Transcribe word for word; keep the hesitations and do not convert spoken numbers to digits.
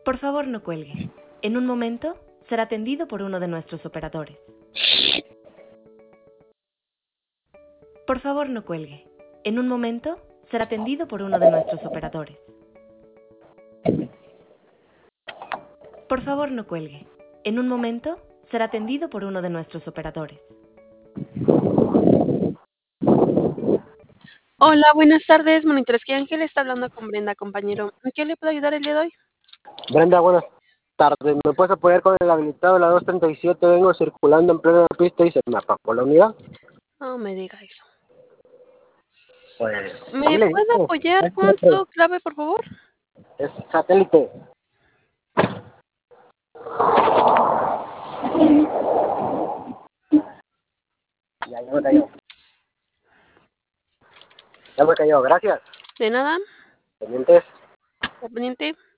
Por favor, no cuelgue. En un momento será atendido por uno de nuestros operadores. Por favor, no cuelgue. En un momento será atendido por uno de nuestros operadores. Por favor, no cuelgue. En un momento será atendido por uno de nuestros operadores. Hola, buenas tardes. Monitores que Ángel está hablando con Brenda, compañero. ¿En qué le puedo ayudar el día de hoy? Brenda, buenas tardes. ¿Me puedes apoyar con el habilitado de la dos treinta y siete? Vengo circulando en plena pista y se me apagó la unidad. No me diga eso. Pues, ¿Me sí le puede digo. apoyar Es con siempre. su clave, por favor? Es satélite. Ya, ya me cayó. Ya me cayó, gracias. De nada. Pendientes. Está pendiente.